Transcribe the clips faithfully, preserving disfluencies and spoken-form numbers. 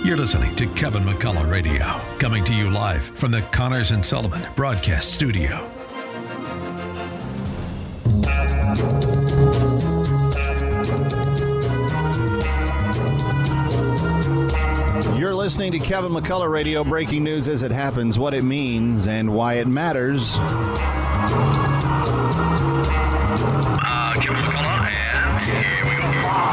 You're listening to Kevin McCullough Radio, coming to you live from the Connors and Sullivan Broadcast Studio. You're listening to Kevin McCullough Radio, breaking news as it happens, what it means, and why it matters. Uh, Kevin McCullough, and here we go.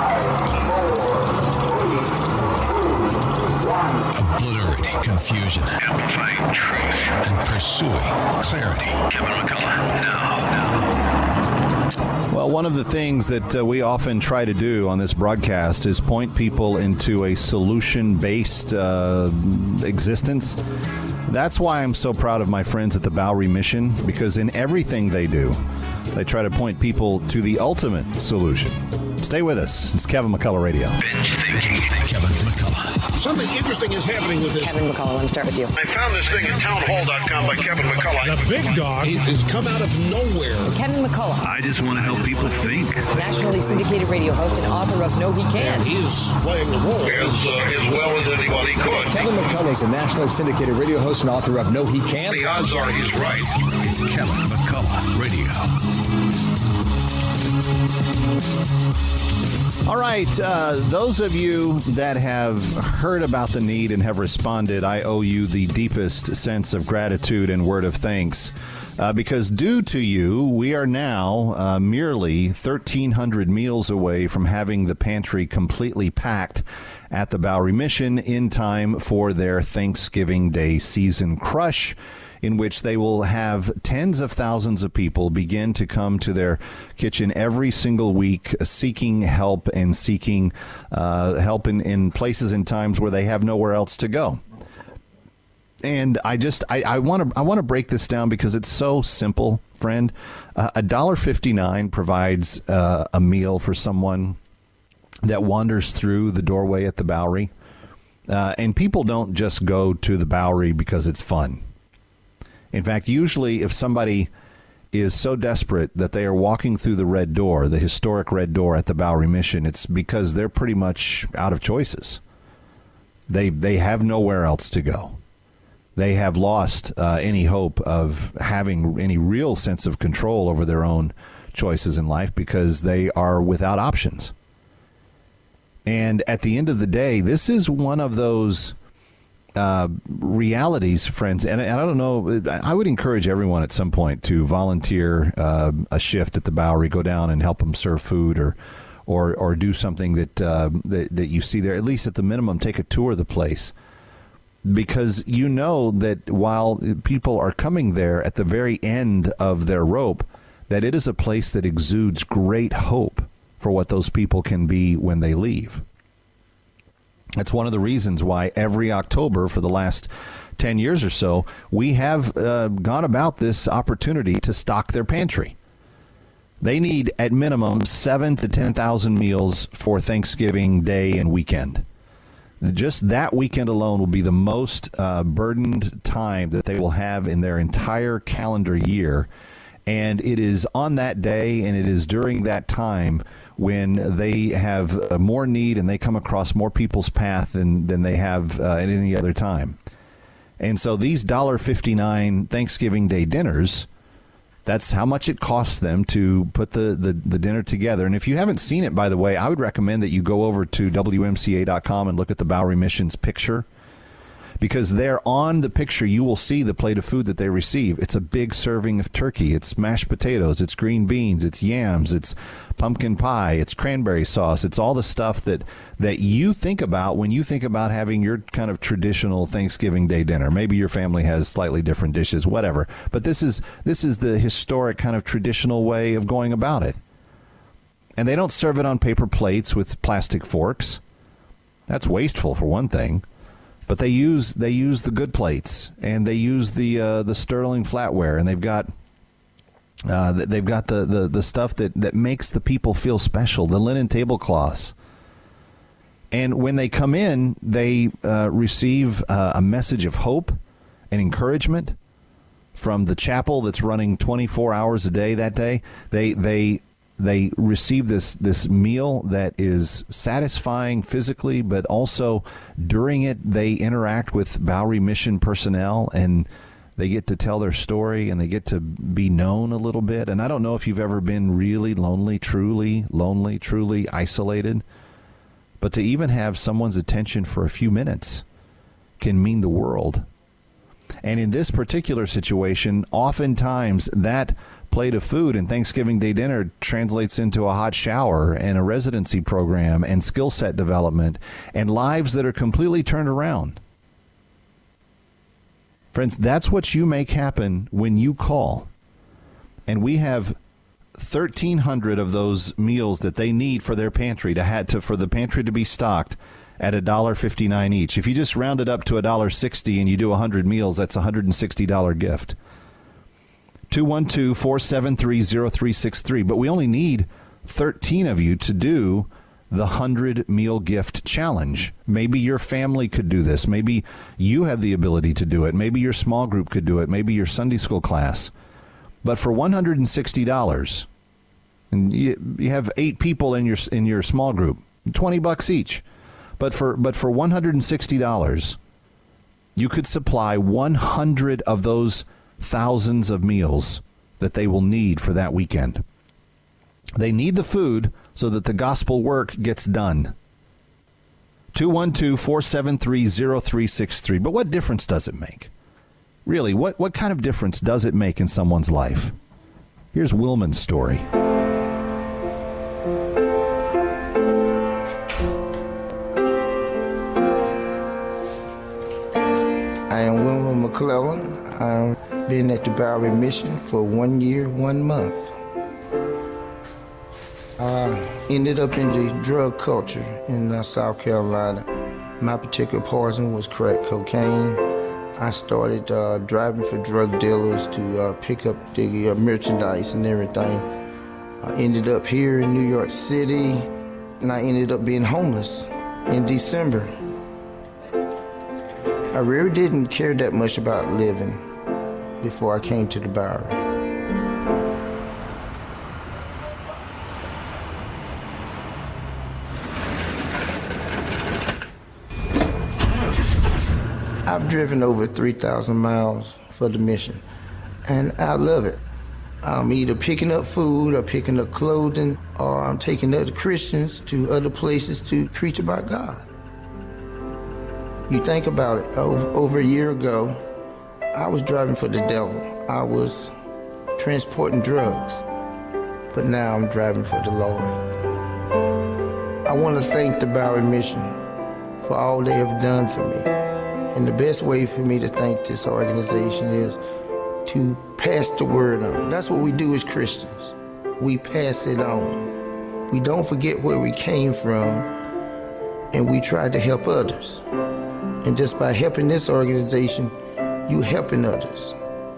Obliterating confusion. Amplifying truth. And pursuing clarity. Kevin McCullough, now, now. Well, one of the things that uh, we often try to do on this broadcast is point people into a solution-based uh, existence. That's why I'm so proud of my friends at the Bowery Mission, because in everything they do, they try to point people to the ultimate solution. Stay with us. It's Kevin McCullough Radio. Binge thinking. Kevin McCullough. Something interesting is happening with this. Kevin McCullough, let me start with you. I found this thing at townhall dot com by Kevin McCullough. The big dog has come out of nowhere. Kevin McCullough, I just want to help people think. nationally syndicated radio host and author of No He Can't. He's playing the role as, uh, as well as anybody could. Kevin McCullough is a nationally syndicated radio host and author of No He Can't. The odds are he's right. It's Kevin McCullough Radio. All right, uh, those of you that have heard about the need and have responded, I owe you the deepest sense of gratitude and word of thanks. Uh, because due to you, we are now uh, merely thirteen hundred meals away from having the pantry completely packed at the Bowery Mission in time for their Thanksgiving Day season crush, in which they will have tens of thousands of people begin to come to their kitchen every single week seeking help and seeking uh, help in, in places and times where they have nowhere else to go. And I just I want to I want to break this down because it's so simple, friend. Uh, a dollar fifty-nine provides uh, a meal for someone that wanders through the doorway at the Bowery. Uh, and people don't just go to the Bowery because it's fun. In fact, usually if somebody is so desperate that they are walking through the red door, the historic red door at the Bowery Mission, it's because they're pretty much out of choices. They they have nowhere else to go. They have lost uh, any hope of having any real sense of control over their own choices in life because they are without options. And at the end of the day, this is one of those Uh, realities, friends, and, and I don't know, I would encourage everyone at some point to volunteer uh, a shift at the Bowery, go down and help them serve food or or, or do something that, uh, that, that you see there. At least at the minimum, take a tour of the place. Because you know that while people are coming there at the very end of their rope, that it is a place that exudes great hope for what those people can be when they leave. That's one of the reasons why every October for the last ten years or so, we have uh, gone about this opportunity to stock their pantry. They need at minimum seven to ten thousand meals for Thanksgiving Day and weekend. Just that weekend alone will be the most uh, burdened time that they will have in their entire calendar year. And it is on that day and it is during that time when they have uh, more need and they come across more people's path than, than they have uh, at any other time. And so these one dollar fifty-nine Thanksgiving Day dinners, that's how much it costs them to put the, the, the dinner together. And if you haven't seen it, by the way, I would recommend that you go over to W M C A dot com and look at the Bowery Mission's picture. Because there on the picture, you will see the plate of food that they receive. It's a big serving of turkey. It's mashed potatoes. It's green beans. It's yams. It's pumpkin pie. It's cranberry sauce. It's all the stuff that, that you think about when you think about having your kind of traditional Thanksgiving Day dinner. Maybe your family has slightly different dishes, whatever. But this is this is the historic kind of traditional way of going about it. And they don't serve it on paper plates with plastic forks. That's wasteful, for one thing. But they use they use the good plates, and they use the uh, the sterling flatware, and they've got uh, they've got the, the, the stuff that, that makes the people feel special, the linen tablecloths. And when they come in, they uh, receive uh, a message of hope and encouragement from the chapel that's running twenty-four hours a day that day. They they they receive this this meal that is satisfying physically, but also during it they interact with Bowery Mission personnel, and they get to tell their story, and they get to be known a little bit. And I don't know if you've ever been really lonely, truly lonely, truly isolated, but to even have someone's attention for a few minutes can mean the world. And in this particular situation, oftentimes that plate of food and Thanksgiving Day dinner translates into a hot shower and a residency program and skill set development and lives that are completely turned around. Friends, that's what you make happen when you call. And we have thirteen hundred of those meals that they need for their pantry to have to for the pantry to be stocked at one dollar fifty-nine each. If you just round it up to one dollar sixty and you do one hundred meals, that's a one hundred sixty dollars gift. two one two, four seven three, zero three six three. But we only need thirteen of you to do the one hundred meal gift challenge. Maybe your family could do this. Maybe you have the ability to do it. Maybe your small group could do it. Maybe your Sunday school class. But for one hundred sixty dollars, and you, you have eight people in your in your small group, twenty bucks each. But for but for one hundred sixty dollars, you could supply one hundred of those thousands of meals that they will need for that weekend. They need the food so that the gospel work gets done. two one two, four seven three, zero three six three. But what difference does it make? Really, what, what kind of difference does it make in someone's life? Here's Wilman's story. I am Wilman McClellan. I've been at the Bowery Mission for one year, one month. I ended up in the drug culture in uh, South Carolina. My particular poison was crack cocaine. I started uh, driving for drug dealers to uh, pick up the uh, merchandise and everything. I ended up here in New York City, and I ended up being homeless in December. I really didn't care that much about living before I came to the Bowery. I've driven over three thousand miles for the mission, and I love it. I'm either picking up food or picking up clothing, or I'm taking other Christians to other places to preach about God. You think about it, over, over a year ago, I was driving for the devil. I was transporting drugs, but now I'm driving for the Lord. I want to thank the Bowery Mission for all they have done for me. And the best way for me to thank this organization is to pass the word on. That's what we do as Christians. We pass it on. We don't forget where we came from, and we try to help others. And just by helping this organization, you helping others.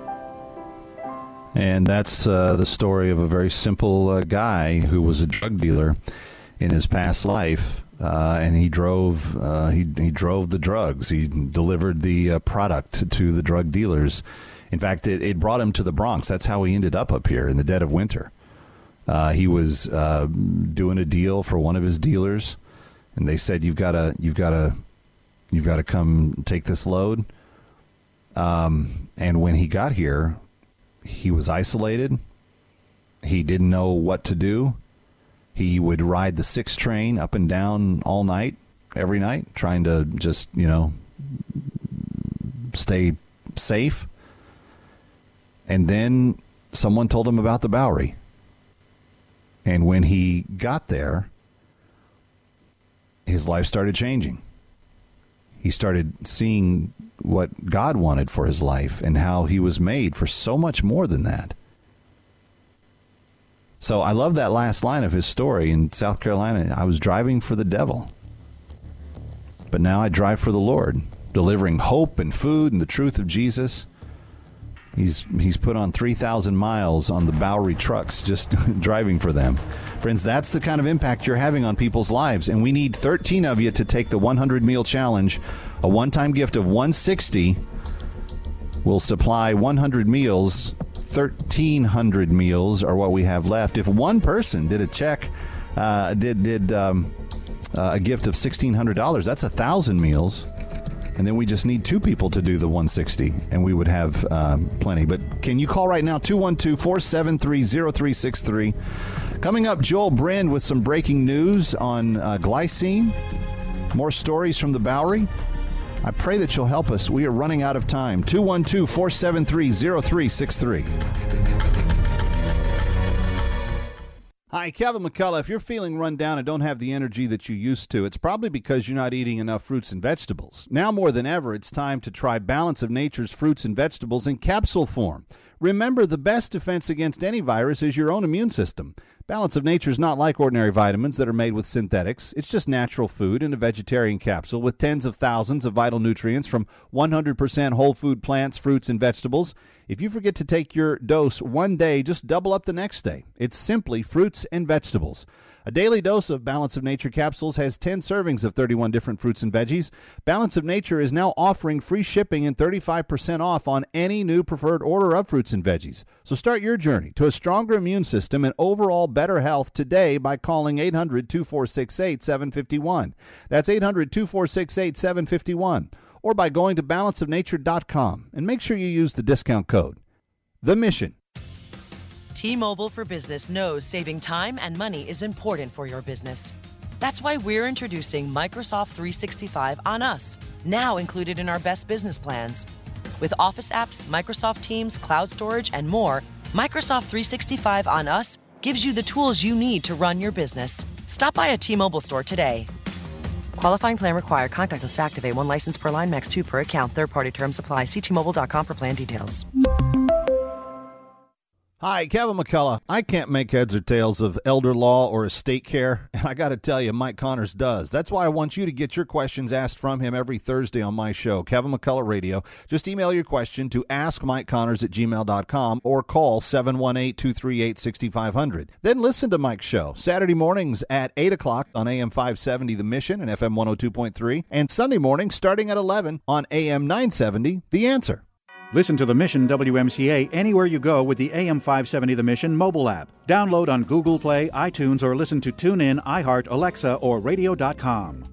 And that's uh, the story of a very simple uh, guy who was a drug dealer in his past life. Uh, and he drove uh, he he drove the drugs. He delivered the uh, product to the drug dealers. In fact, it, it brought him to the Bronx. That's how he ended up up here in the dead of winter. Uh, he was uh, doing a deal for one of his dealers, and they said, "You've got to you've got to you've got to come take this load." Um, and when he got here, he was isolated. He didn't know what to do. He would ride the six train up and down all night, every night, trying to just, you know, stay safe. And then someone told him about the Bowery. And when he got there, his life started changing. He started seeing what God wanted for his life and how he was made for so much more than that. So I love that last line of his story. In South Carolina, I was driving for the devil, but now I drive for the Lord, delivering hope and food and the truth of Jesus. He's he's put on three thousand miles on the Bowery trucks just driving for them. Friends, that's the kind of impact you're having on people's lives, and we need thirteen of you to take the one hundred meal challenge. A one-time gift of one hundred sixty will supply one hundred meals thirteen hundred meals are what we have left. If one person did a check, uh, did did um, uh, a gift of sixteen hundred dollars, that's one thousand meals. And then we just need two people to do the one hundred sixty, and we would have um, plenty. But can you call right now, two one two, four seven three, zero three six three. Coming up, Joel Brand with some breaking news on uh, glycine. More stories from the Bowery. I pray that you'll help us. We are running out of time. two one two, four seven three, zero three six three. Hi, Kevin McCullough. If you're feeling run down and don't have the energy that you used to, it's probably because you're not eating enough fruits and vegetables. Now more than ever, it's time to try Balance of Nature's fruits and vegetables in capsule form. Remember, the best defense against any virus is your own immune system. Balance of Nature is not like ordinary vitamins that are made with synthetics. It's just natural food in a vegetarian capsule with tens of thousands of vital nutrients from one hundred percent whole food plants, fruits, and vegetables. If you forget to take your dose one day, just double up the next day. It's simply fruits and vegetables. A daily dose of Balance of Nature capsules has ten servings of thirty-one different fruits and veggies. Balance of Nature is now offering free shipping and thirty-five percent off on any new preferred order of fruits and veggies. So start your journey to a stronger immune system and overall better health today by calling eight hundred, two four six eight, seven five one. That's eight hundred, two four six eight, seven five one. Or by going to balance of nature dot com and make sure you use the discount code. The Mission. T-Mobile for Business knows saving time and money is important for your business. That's why we're introducing Microsoft three sixty-five on us, now included in our best business plans. With Office apps, Microsoft Teams, cloud storage, and more, Microsoft three sixty-five on us gives you the tools you need to run your business. Stop by a T-Mobile store today. Qualifying plan required. Contact us to activate. One license per line, max two per account. Third-party terms apply. See T Mobile dot com for plan details. Hi, Kevin McCullough. I can't make heads or tails of elder law or estate care, and I got to tell you, Mike Connors does. That's why I want you to get your questions asked from him every Thursday on my show, Kevin McCullough Radio. Just email your question to ask mike connors at gmail dot com or call seven one eight, two three eight, six five zero zero. Then listen to Mike's show Saturday mornings at eight o'clock on A M five seventy The Mission and F M one oh two point three, and Sunday morning starting at eleven on A M nine seventy The Answer. Listen to The Mission W M C A anywhere you go with the A M five seventy The Mission mobile app. Download on Google Play, iTunes, or listen to TuneIn, iHeart, Alexa, or radio dot com.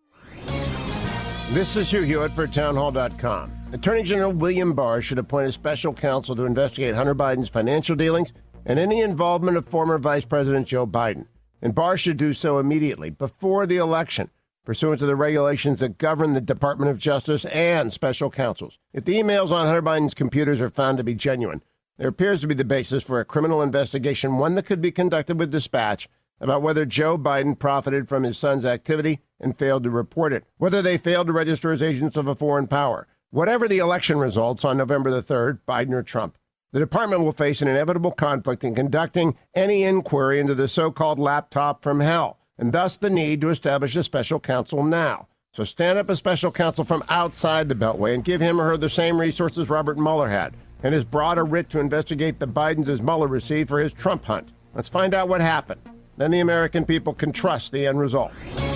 This is Hugh Hewitt for townhall dot com. Attorney General William Barr should appoint a special counsel to investigate Hunter Biden's financial dealings and any involvement of former Vice President Joe Biden. And Barr should do so immediately, before the election, pursuant to the regulations that govern the Department of Justice and special counsels. If the emails on Hunter Biden's computers are found to be genuine, there appears to be the basis for a criminal investigation, one that could be conducted with dispatch, about whether Joe Biden profited from his son's activity and failed to report it, whether they failed to register as agents of a foreign power. Whatever the election results on November the third, Biden or Trump, the department will face an inevitable conflict in conducting any inquiry into the so-called laptop from hell, and thus the need to establish a special counsel now. So stand up a special counsel from outside the Beltway and give him or her the same resources Robert Mueller had and has brought a writ to investigate the Bidens as Mueller received for his Trump hunt. Let's find out what happened. Then the American people can trust the end result.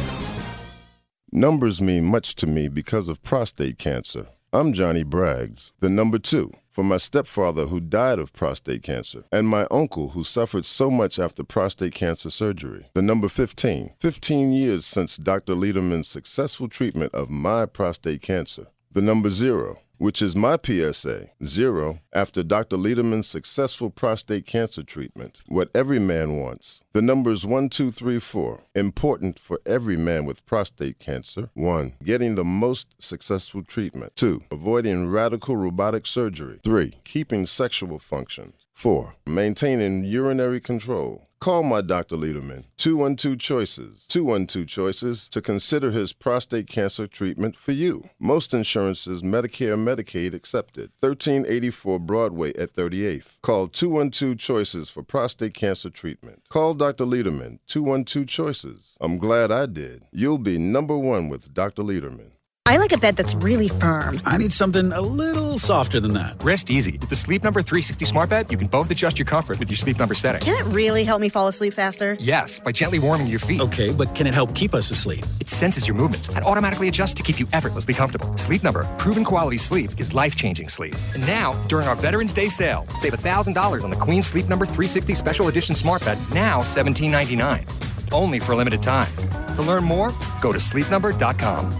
Numbers mean much to me because of prostate cancer. I'm Johnny Braggs, the number two, for my stepfather who died of prostate cancer, and my uncle who suffered so much after prostate cancer surgery. The number fifteen, fifteen years since Doctor Lederman's successful treatment of my prostate cancer. The number zero, which is my P S A, zero, after Doctor Lederman's successful prostate cancer treatment. What every man wants. The numbers one, two, three, four, important for every man with prostate cancer. One, getting the most successful treatment. Two, avoiding radical robotic surgery. Three, keeping sexual functions. Four, maintaining urinary control. Call my Doctor Lederman, two one two Choices, two one two Choices, to consider his prostate cancer treatment for you. Most insurances, Medicare, Medicaid accepted. thirteen eighty-four Broadway at thirty-eighth. Call two one two Choices for prostate cancer treatment. Call Doctor Lederman, two one two Choices. I'm glad I did. You'll be number one with Doctor Lederman. I like a bed that's really firm. I need something a little softer than that. Rest easy. With the Sleep Number three sixty Smart Bed, you can both adjust your comfort with your Sleep Number setting. Can it really help me fall asleep faster? Yes, by gently warming your feet. Okay, but can it help keep us asleep? It senses your movements and automatically adjusts to keep you effortlessly comfortable. Sleep Number, proven quality sleep is life-changing sleep. And now, during our Veterans Day sale, save one thousand dollars on the Queen Sleep Number three sixty Special Edition Smart Bed, now seventeen ninety-nine. Only for a limited time. To learn more, go to sleep number dot com.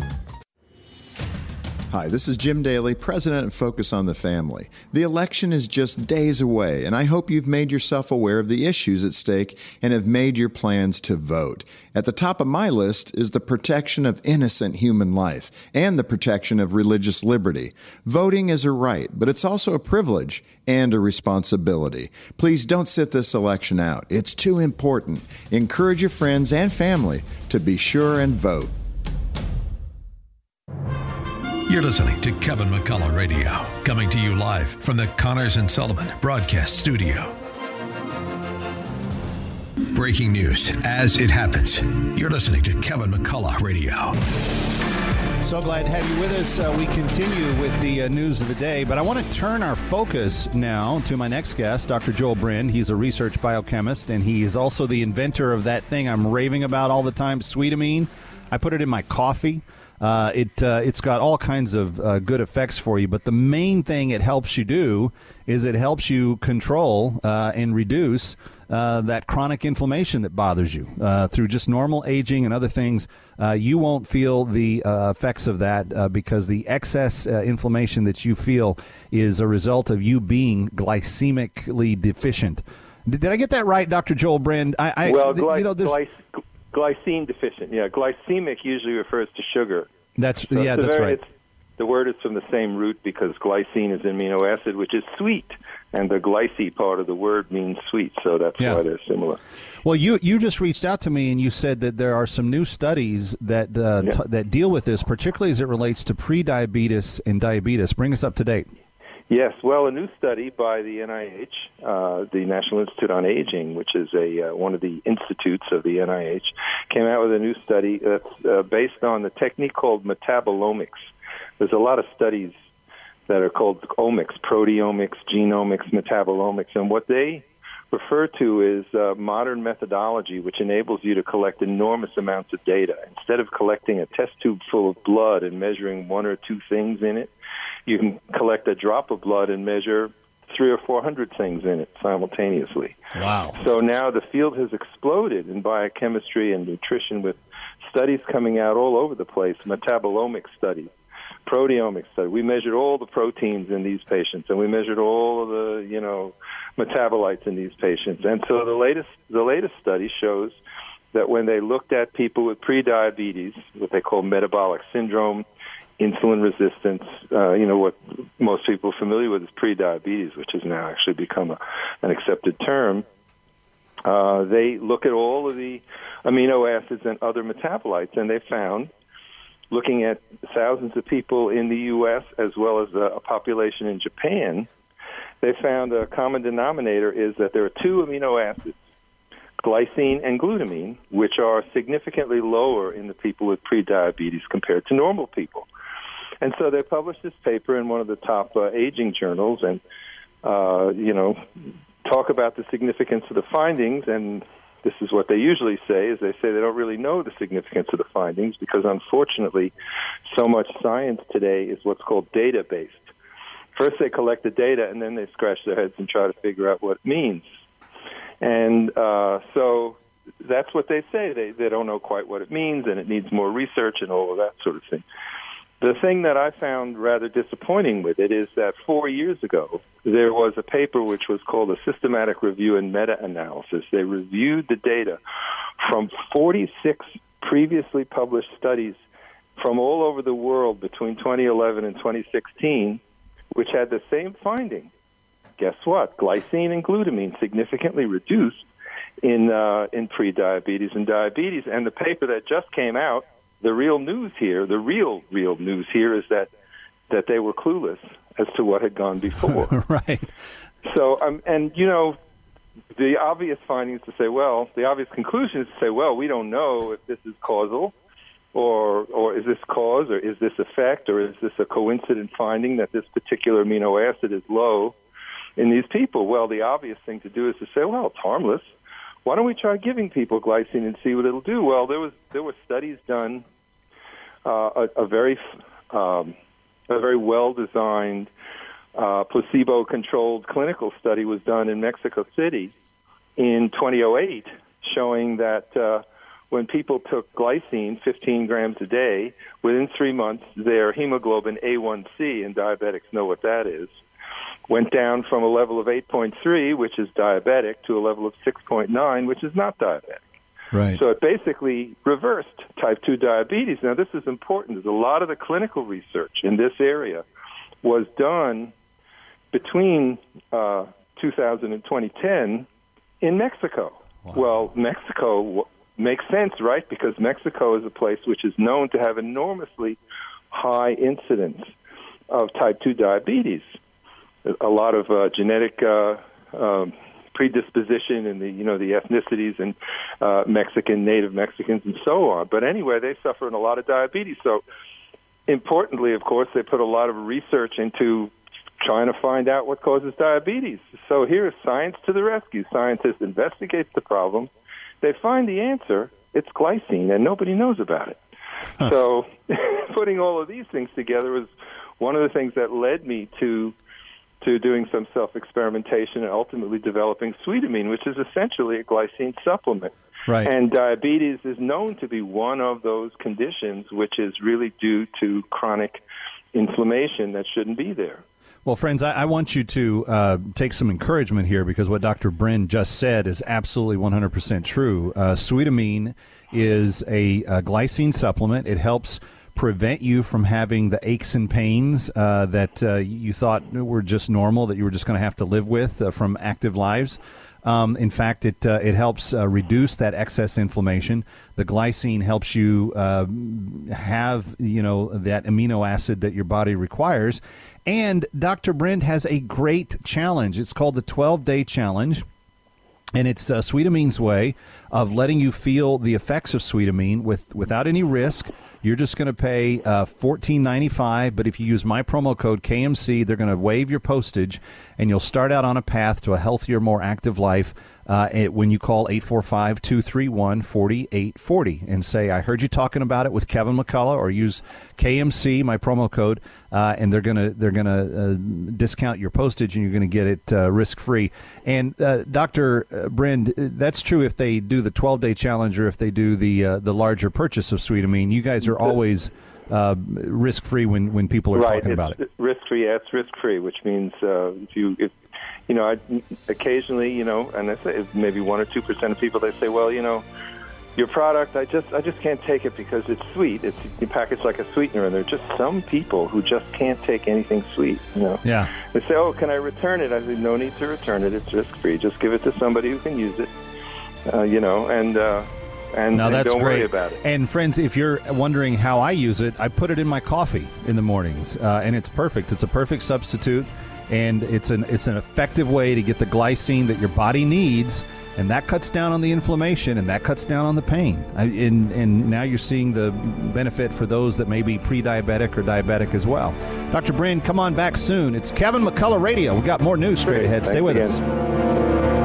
Hi, this is Jim Daly, president of Focus on the Family. The election is just days away, and I hope you've made yourself aware of the issues at stake and have made your plans to vote. At the top of my list is the protection of innocent human life and the protection of religious liberty. Voting is a right, but it's also a privilege and a responsibility. Please don't sit this election out. It's too important. Encourage your friends and family to be sure and vote. You're listening to Kevin McCullough Radio, coming to you live from the Connors and Sullivan Broadcast Studio. Breaking news as it happens. You're listening to Kevin McCullough Radio. So glad to have you with us. Uh, we continue with the uh, news of the day, but I want to turn our focus now to my next guest, Doctor Joel Brind. He's a research biochemist, and he's also the inventor of that thing I'm raving about all the time, Sweetamine. I put it in my coffee. Uh, it, uh, it's got all kinds of uh, good effects for you, but the main thing it helps you do is it helps you control uh, and reduce uh, that chronic inflammation that bothers you. Uh, through just normal aging and other things, uh, you won't feel the uh, effects of that uh, because the excess uh, inflammation that you feel is a result of you being glycemically deficient. Did, did I get that right, Doctor Joel Brind? I, I, well, gly- you know, glyc- glycine deficient. Yeah, glycemic usually refers to sugar. That's so yeah, that's very, right. It's, the word is from the same root because glycine is an amino acid, which is sweet, and the glyce part of the word means sweet, so that's yeah. why they're similar. Well, you you just reached out to me and you said that there are some new studies that uh, yeah. t- that deal with this, particularly as it relates to prediabetes and diabetes. Bring us up to date. Yes, well, a new study by the N I H, uh, the National Institute on Aging, which is a uh, one of the institutes of the N I H, came out with a new study that's uh, based on the technique called metabolomics. There's a lot of studies that are called omics, proteomics, genomics, metabolomics, and what they refer to is uh, modern methodology, which enables you to collect enormous amounts of data. Instead of collecting a test tube full of blood and measuring one or two things in it, you can collect a drop of blood and measure three or four hundred things in it simultaneously. Wow. So now the field has exploded in biochemistry and nutrition with studies coming out all over the place, metabolomic studies, proteomic studies. We measured all the proteins in these patients, and we measured all of the, you know, metabolites in these patients. And so the latest the latest study shows that when they looked at people with prediabetes, what they call metabolic syndrome, insulin resistance, uh, you know, what most people are familiar with is prediabetes, which has now actually become a, an accepted term. Uh, they look at all of the amino acids and other metabolites, and they found, looking at thousands of people in the U S as well as a, a population in Japan, they found a common denominator is that there are two amino acids, glycine and glutamine, which are significantly lower in the people with prediabetes compared to normal people. And so they published this paper in one of the top uh, aging journals and, uh, you know, talk about the significance of the findings. And this is what they usually say, is they say they don't really know the significance of the findings because, unfortunately, so much science today is what's called data-based. First they collect the data, and then they scratch their heads and try to figure out what it means. And uh, so that's what they say. They, they don't know quite what it means, and it needs more research and all of that sort of thing. The thing that I found rather disappointing with it is that four years ago, there was a paper which was called a systematic review and meta-analysis. They reviewed the data from forty-six previously published studies from all over the world between twenty eleven and twenty sixteen, which had the same finding. Guess what? Glycine and glutamine significantly reduced in uh, in prediabetes and diabetes. And the paper that just came out, the real news here, the real, real news here is that, that they were clueless as to what had gone before. Right. So, um, and, you know, the obvious finding is to say, well, the obvious conclusion is to say, well, we don't know if this is causal or or is this cause, or is this effect, or is this a coincident finding that this particular amino acid is low in these people? Well, the obvious thing to do is to say, well, it's harmless. Why don't we try giving people glycine and see what it'll do? Well, there was there were studies done, uh, a, a very um, a very well-designed uh, placebo-controlled clinical study was done in Mexico City in twenty oh eight, showing that uh, when people took glycine, fifteen grams a day, within three months, their hemoglobin A one C, and diabetics know what that is, went down from a level of eight point three, which is diabetic, to a level of six point nine, which is not diabetic. Right. So it basically reversed type two diabetes. Now, this is important. There's a lot of the clinical research in this area was done between uh, two thousand and twenty ten in Mexico. Wow. Well, Mexico w- makes sense, right? Because Mexico is a place which is known to have enormously high incidence of type two diabetes. A lot of uh, genetic uh, um, predisposition in the, you know, the ethnicities and uh, Mexican, native Mexicans, and so on. But anyway, they suffer in a lot of diabetes. So importantly, of course, they put a lot of research into trying to find out what causes diabetes. So here is science to the rescue. Scientists investigate the problem. They find the answer. It's glycine, and nobody knows about it. Huh. So putting all of these things together was one of the things that led me to to doing some self-experimentation and ultimately developing Sweetamine, which is essentially a glycine supplement. Right. And diabetes is known to be one of those conditions which is really due to chronic inflammation that shouldn't be there. Well, friends, I, I want you to uh, take some encouragement here, because what Doctor Brin just said is absolutely one hundred percent true. Uh, Sweetamine is a, a glycine supplement. It helps prevent you from having the aches and pains uh, that uh, you thought were just normal, that you were just going to have to live with uh, from active lives. Um, in fact, it uh, it helps uh, reduce that excess inflammation. The glycine helps you uh, have, you know, that amino acid that your body requires. And Doctor Brent has a great challenge. It's called the twelve-day challenge. And it's uh, Sweetamine's way of letting you feel the effects of Sweetamine with, without any risk. You're just going to pay uh, fourteen ninety-five, but if you use my promo code K M C, they're going to waive your postage, and you'll start out on a path to a healthier, more active life uh, it, when you call eight four five, two three one, four eight four zero and say, I heard you talking about it with Kevin McCullough, or use K M C, my promo code, uh, and they're going to they're going to uh, discount your postage, and you're going to get it uh, risk-free. And uh, Doctor Brind, that's true if they do the twelve-day challenge or if they do the uh, the larger purchase of Sweetamine. You guys are always uh, risk-free when, when people are right. talking it's about it. Risk-free, yeah, it's risk-free, which means uh, if you, if, you know, I, occasionally, you know, and I say maybe one or two percent of people, they say, well, you know, your product, I just I just can't take it because it's sweet. It's packaged like a sweetener, and there are just some people who just can't take anything sweet, you know. Yeah. They say, oh, can I return it? I say, no need to return it. It's risk-free. Just give it to somebody who can use it, uh, you know, and... Uh, And, now and that's don't great. worry about it. And friends, if you're wondering how I use it, I put it in my coffee in the mornings, uh, and it's perfect. It's a perfect substitute, and it's an it's an effective way to get the glycine that your body needs, and that cuts down on the inflammation, and that cuts down on the pain. I, and, and now you're seeing the benefit for those that may be pre-diabetic or diabetic as well. Doctor Brand, come on back soon. It's Kevin McCullough Radio. We've got more news straight Great. ahead. Stay Thanks with again. us.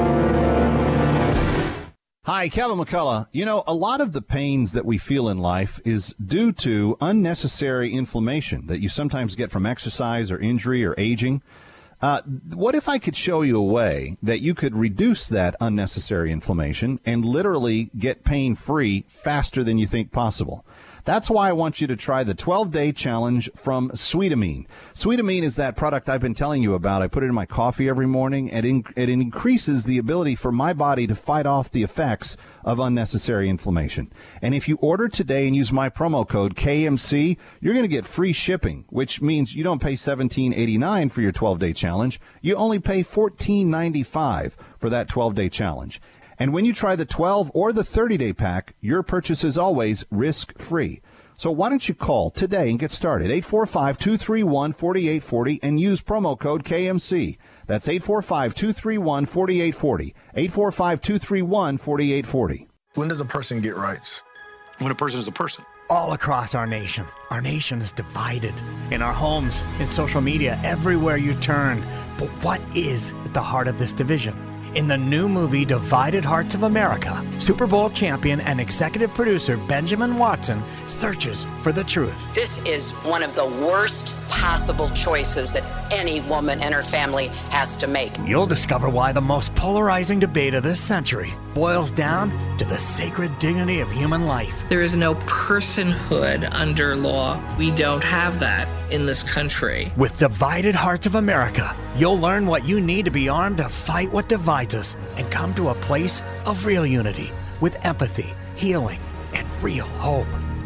Hi, Kevin McCullough. You know, a lot of the pains that we feel in life is due to unnecessary inflammation that you sometimes get from exercise or injury or aging. Uh, what if I could show you a way that you could reduce that unnecessary inflammation and literally get pain-free faster than you think possible? That's why I want you to try the twelve-day challenge from Sweetamine. Sweetamine is that product I've been telling you about. I put it in my coffee every morning, and it increases the ability for my body to fight off the effects of unnecessary inflammation. And if you order today and use my promo code K M C, you're going to get free shipping, which means you don't pay seventeen eighty-nine for your twelve-day challenge. You only pay fourteen ninety-five for that twelve-day challenge. And when you try the twelve or the thirty-day pack, your purchase is always risk-free. So why don't you call today and get started? eight four five, two three one, four eight four zero and use promo code K M C. That's eight four five, two three one, four eight four zero. eight four five, two three one, four eight four zero. When does a person get rights? When a person is a person. all across our nation. Our nation is divided. In our homes, in social media, everywhere you turn. But what is at the heart of this division? In the new movie Divided Hearts of America, Super Bowl champion and executive producer Benjamin Watson searches for the truth. This is one of the worst possible choices that any woman and her family has to make. You'll discover why the most polarizing debate of this century boils down to the sacred dignity of human life. There is no personhood under law. We don't have that in this country. With Divided Hearts of America, you'll learn what you need to be armed to fight what divides us and come to a place of real unity with empathy, healing, and real hope.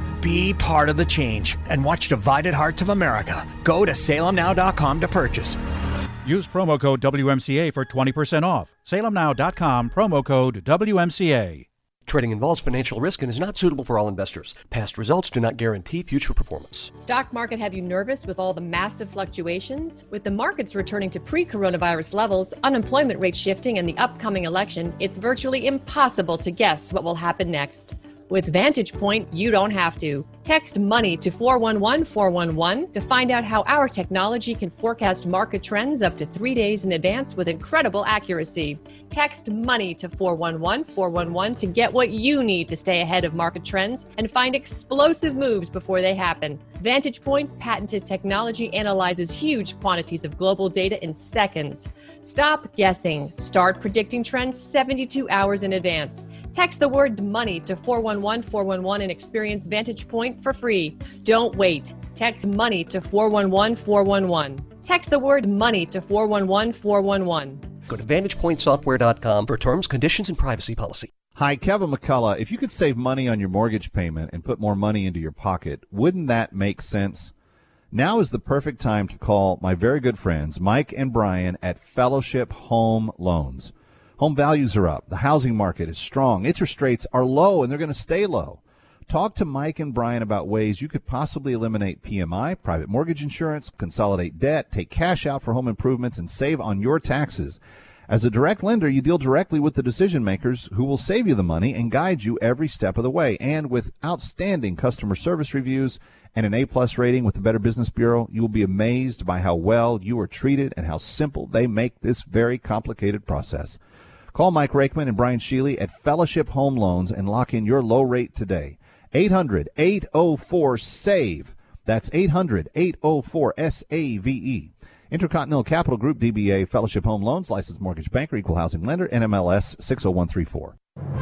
Be part of the change and watch Divided Hearts of America. Go to Salem Now dot com to purchase. Use promo code W M C A for twenty percent off. Salem Now dot com, promo code W M C A. Trading involves financial risk and is not suitable for all investors. Past results do not guarantee future performance. Stock market have you nervous with all the massive fluctuations? With the markets returning to pre-coronavirus levels, unemployment rate shifting, and the upcoming election, it's virtually impossible to guess what will happen next. With Vantage Point, you don't have to. Text MONEY to four one one four one one to find out how our technology can forecast market trends up to three days in advance with incredible accuracy. Text MONEY to four one one four one one to get what you need to stay ahead of market trends and find explosive moves before they happen. Vantage Point's patented technology analyzes huge quantities of global data in seconds. Stop guessing. Start predicting trends seventy-two hours in advance. Text the word MONEY to four one one four one one and experience Vantage Point for free. Don't wait. Text MONEY to four one one four one one. Text the word MONEY to four one one four one one. Go to Vantage Point Software dot com for terms, conditions, and privacy policy. Hi, Kevin McCullough. If you could save money on your mortgage payment and put more money into your pocket, wouldn't that make sense? Now is the perfect time to call my very good friends, Mike and Brian at Fellowship Home Loans. Home values are up. The housing market is strong. Interest rates are low, and they're going to stay low. Talk to Mike and Brian about ways you could possibly eliminate P M I, private mortgage insurance, consolidate debt, take cash out for home improvements, and save on your taxes. As a direct lender, you deal directly with the decision makers who will save you the money and guide you every step of the way. And with outstanding customer service reviews and an A-plus rating with the Better Business Bureau, you will be amazed by how well you are treated and how simple they make this very complicated process. Call Mike Rakeman and Brian Sheely at Fellowship Home Loans and lock in your low rate today. eight hundred eight oh four SAVE. That's eight hundred eight oh four S A V E. Intercontinental Capital Group, D B A, Fellowship Home Loans, licensed mortgage banker, equal housing lender, N M L S six oh one three four.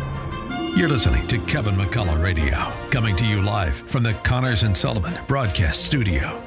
You're listening to Kevin McCullough Radio, coming to you live from the Connors and Sullivan Broadcast Studio.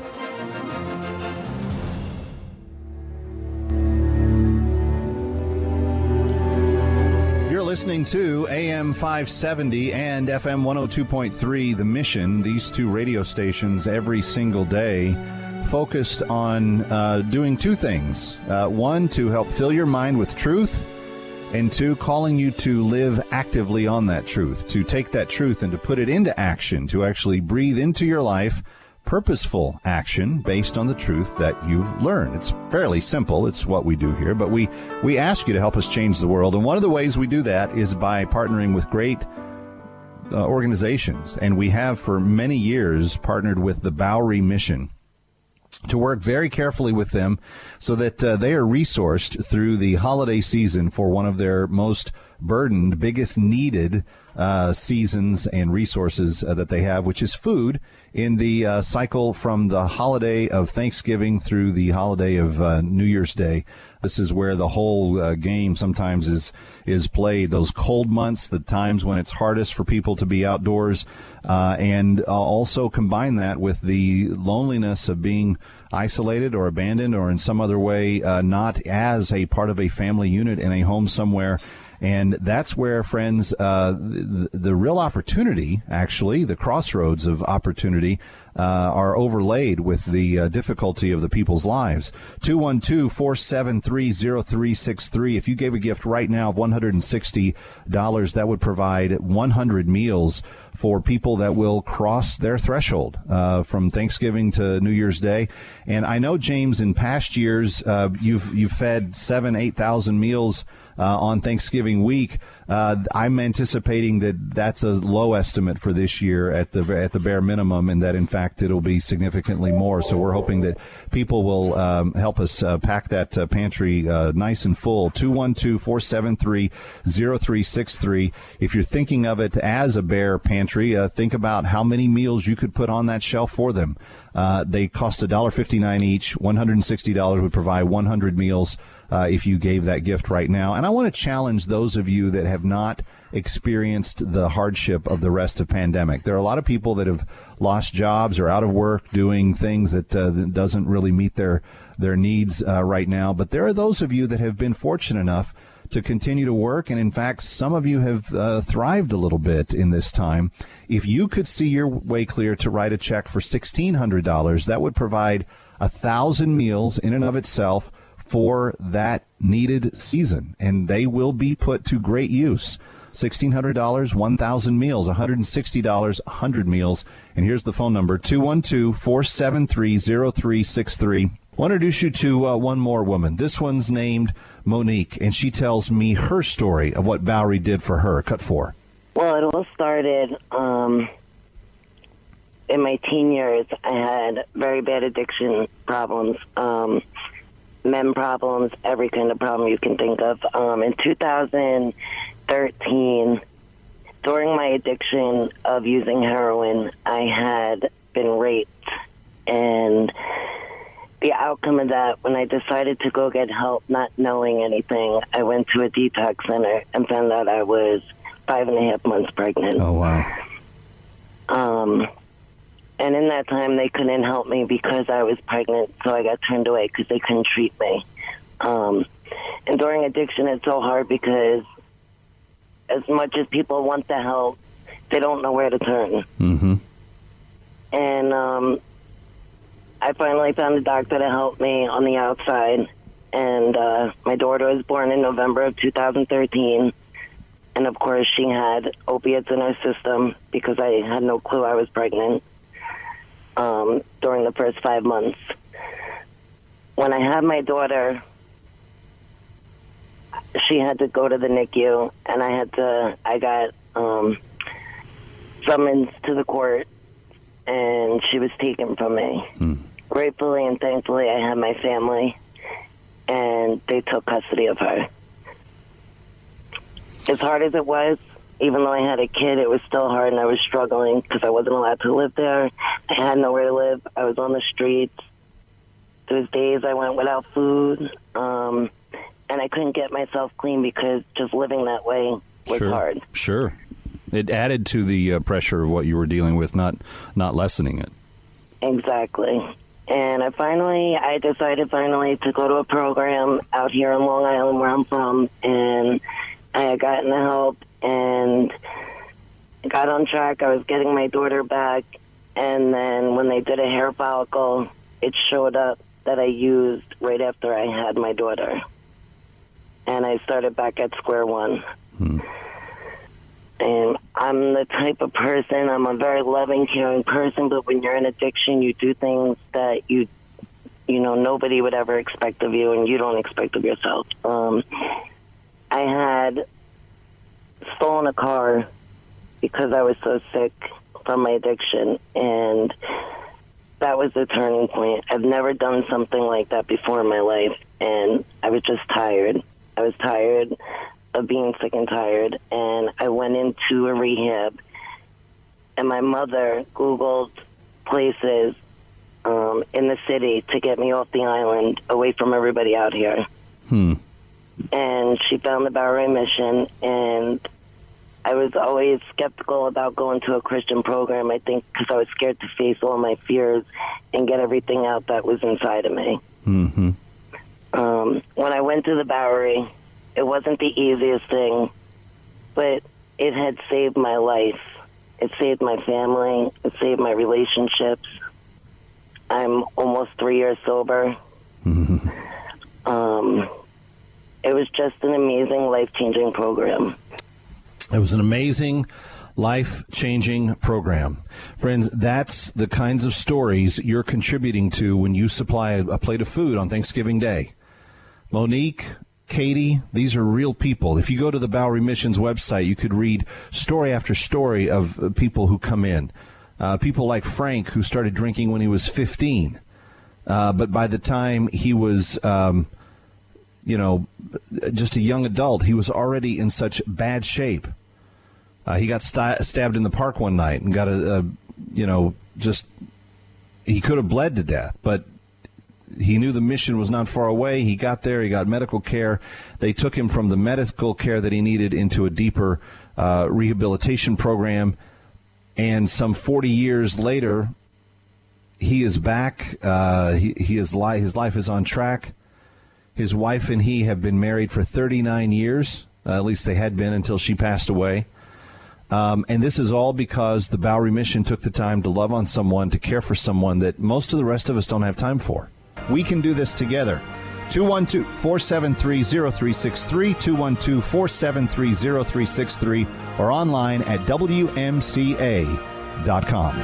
Listening to A M five seventy and F M one oh two point three, The Mission, these two radio stations every single day focused on uh, doing two things. Uh, one, to help fill your mind with truth, and two, calling you to live actively on that truth, to take that truth and to put it into action, to actually breathe into your life purposeful action based on the truth that you've learned. It's fairly simple. It's what we do here, but we, we ask you to help us change the world. And one of the ways we do that is by partnering with great uh, organizations. And we have for many years partnered with the Bowery Mission to work very carefully with them so that uh, they are resourced through the holiday season for one of their most burdened, biggest needed uh, seasons and resources uh, that they have, which is food in the uh, cycle from the holiday of Thanksgiving through the holiday of uh, New Year's Day. This is where the whole uh, game sometimes is is played. Those cold months, the times when it's hardest for people to be outdoors, uh, and uh, also combine that with the loneliness of being isolated or abandoned or in some other way uh, not as a part of a family unit in a home somewhere. And that's where, friends, uh, the, the real opportunity, actually, the crossroads of opportunity, uh, are overlaid with the uh, difficulty of the people's lives. two one two, four seven three, zero three six three. If you gave a gift right now of one hundred sixty dollars, that would provide one hundred meals for people that will cross their threshold uh, from Thanksgiving to New Year's Day. And I know, James, in past years, uh, you've you've fed seven, eight thousand meals Uh, on Thanksgiving week. Uh, I'm anticipating that that's a low estimate for this year at the at the bare minimum, and that in fact it'll be significantly more. So we're hoping that people will um, help us uh, pack that uh, pantry uh, nice and full. two one two, four seven three, zero three six three. If you're thinking of it as a bare pantry, uh, think about how many meals you could put on that shelf for them. Uh, they cost one dollar fifty-nine each. one hundred sixty dollars would provide one hundred meals uh, if you gave that gift right now. And I want to challenge those of you that have not experienced the hardship of the rest of pandemic. There are a lot of people that have lost jobs or out of work doing things that, uh, that doesn't really meet their their needs uh, right now. But there are those of you that have been fortunate enough to continue to work. And in fact, some of you have uh, thrived a little bit in this time. If you could see your way clear to write a check for sixteen hundred dollars, that would provide a thousand meals in and of itself for that needed season. And they will be put to great use. sixteen hundred dollars, one thousand meals, one hundred sixty dollars, one hundred meals. And here's the phone number, two one two, four seven three, zero three six three. I want to introduce you to uh, one more woman. This one's named Monique, and she tells me her story of what Bowery did for her. Cut four. Well, it all started um, in my teen years. I had very bad addiction problems, um, men problems, every kind of problem you can think of. Um, in two thousand thirteen, during my addiction of using heroin, I had been raped, and the outcome of that, when I decided to go get help, not knowing anything, I went to a detox center and found out I was five and a half months pregnant. Oh, wow. Um, and in that time, they couldn't help me because I was pregnant, so I got turned away because they couldn't treat me. Um, and during addiction, it's so hard because as much as people want the help, they don't know where to turn. Mm-hmm. And um, I finally found a doctor to help me on the outside. And uh, my daughter was born in November of two thousand thirteen. And, of course, she had opiates in her system because I had no clue I was pregnant um, during the first five months. When I had my daughter, she had to go to the N I C U, and I had to, I got um, summons to the court, and she was taken from me. Hmm. Gratefully and thankfully, I had my family, and they took custody of her. As hard as it was, even though I had a kid, it was still hard, and I was struggling because I wasn't allowed to live there. I had nowhere to live. I was on the streets. There was days I went without food, um, and I couldn't get myself clean because just living that way was sure. hard. Sure. It added to the uh, pressure of what you were dealing with, not not lessening it. Exactly. And I finally, I decided finally to go to a program out here in Long Island where I'm from, and I had gotten the help and got on track. I was getting my daughter back, and then when they did a hair follicle, it showed up that I used right after I had my daughter. And I started back at square one. Hmm. And I'm the type of person, I'm a very loving, caring person, but when you're in addiction, you do things that you, you know, nobody would ever expect of you, and you don't expect of yourself. Um, I had stolen a car because I was so sick from my addiction, and that was the turning point. I've never done something like that before in my life, and I was just tired. I was tired of being sick and tired, and I went into a rehab, and my mother Googled places um, in the city to get me off the island, away from everybody out here. Hmm. And she found the Bowery Mission, and I was always skeptical about going to a Christian program, I think because I was scared to face all my fears and get everything out that was inside of me. Mm-hmm. Um, when I went to the Bowery, it wasn't the easiest thing, but it had saved my life. It saved my family. It saved my relationships. I'm almost three years sober. Mm-hmm. Um, it was just an amazing, life-changing program. It was an amazing, life-changing program. Friends, that's the kinds of stories you're contributing to when you supply a, a plate of food on Thanksgiving Day. Monique Katie, these are real people. If you go to the Bowery Missions website, you could read story after story of uh, people who come in. Uh, people like Frank, who started drinking when he was fifteen. Uh, but by the time he was, um, you know, just a young adult, he was already in such bad shape. Uh, he got st- stabbed in the park one night and got a, a, you know, just, he could have bled to death, but he knew the mission was not far away. He got there. He got medical care. They took him from the medical care that he needed into a deeper uh, rehabilitation program. And some forty years later, he is back. Uh, he, he is li- his life is on track. His wife and he have been married for thirty-nine years. Uh, at least they had been until she passed away. Um, and this is all because the Bowery Mission took the time to love on someone, to care for someone that most of the rest of us don't have time for. We can do this together. two one two, four seven three, zero three six three, two one two, four seven three, zero three six three, or online at W M C A dot com.